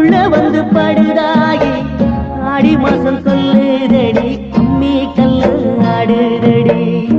உள்ள வந்து படுதாகி ஆடி மாசம் சொல்லுதடி அம்மி கல்லு ஆடுதடி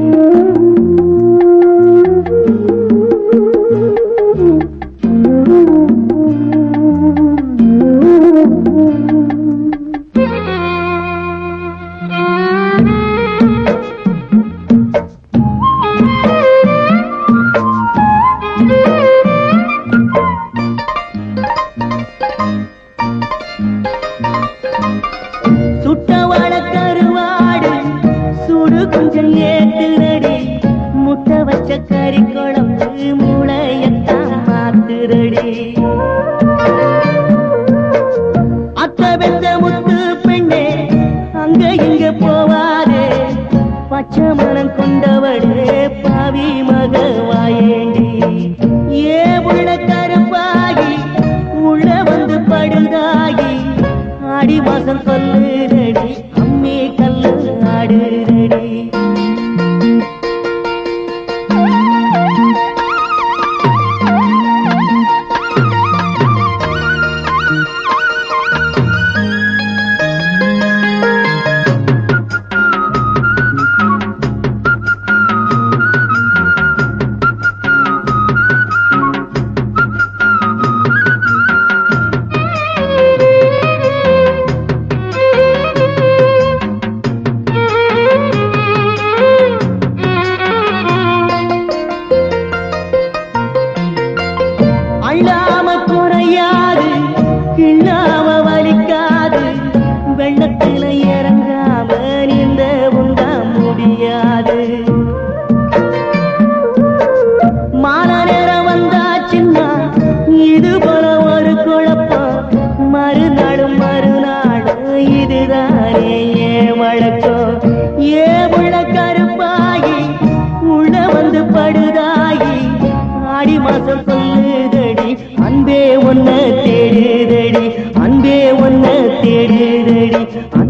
சுட்டவாட கருவாடு சுடு கொஞ்சம் ஏத்துரடி முட்டை வச்ச கறி குழம்பு மூளையத்தான் மாத்துரடி அத்த வெந்த முத்து பெண்ணே அங்க இங்க போவாரே பச்சை மனம் கொண்டவளே பாவி மகவாயேண்டி ஏ உள்ள கருப்பாகி உள்ள வந்து படுதாகி ஆடி மாசம் சொல்லுதடி அம்மி கல்லு ஆடுதடி அள்ளாம குறையாது கிள்ளாம வலிக்காது வெள்ளத்தில இறங்காம நீந்த உண்டா முடியாது மாலை நேரம் வந்தாச்சுன்னா இது போல ஒரு குழப்பம் மறுநாளும் இதுதானே ஏ வழக்கம் ஏ உள்ள கருப்பாகி உள்ள வந்து படுதாகி ஆடி மாசம் சொல்லுதடி அன்பே ஒன்ன தேடுதடி அன்பே ஒன்ன தேடுதடி